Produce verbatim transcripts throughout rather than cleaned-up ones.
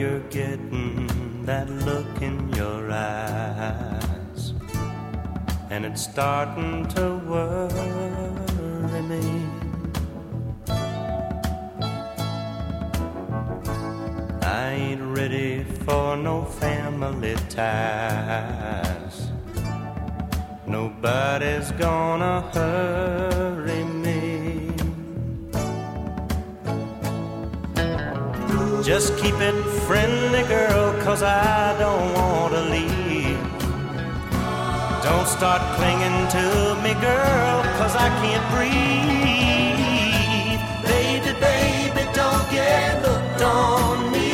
you're getting that look in your eyes, and it's starting to worry me. I ain't ready for no family ties. Nobody's gonna hurry me. Just keep it friendly, girl, 'cause I don't want to leave. Don't start clinging to me, girl, 'cause I can't breathe. Baby, baby, don't get hooked on me.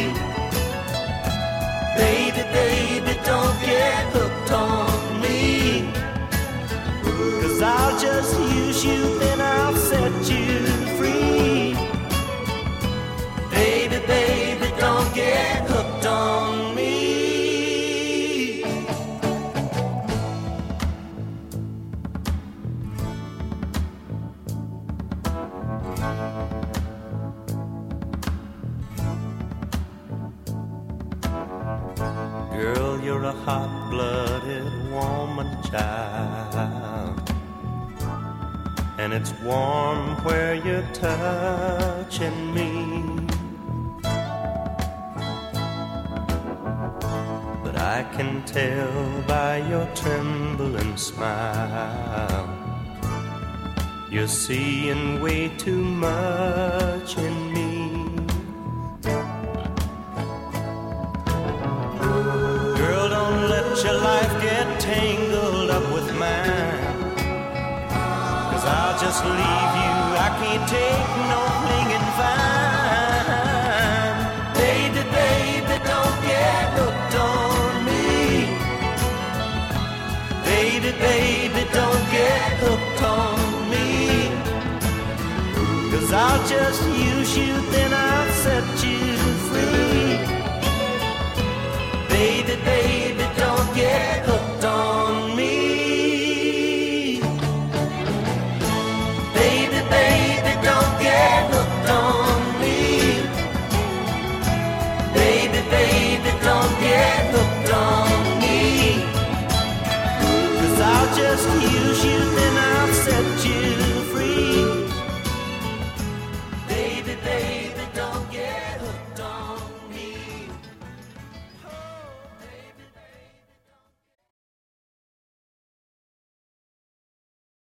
Baby, baby, don't get hooked on me. 'Cause I'll just use you, then I'll set you free. Baby, baby, don't get hooked on me. Girl, you're a hot-blooded woman, child, and it's warm where you're touching me. But I can tell by your trembling smile, you're seeing way too much in me. Girl, don't let your life get tangled up with mine, 'cause I'll just leave you. I can't take no clinging fine. Baby, baby, don't get hooked on me. Baby, baby, don't get hooked on me. 'Cause I'll just use you, then I'll set you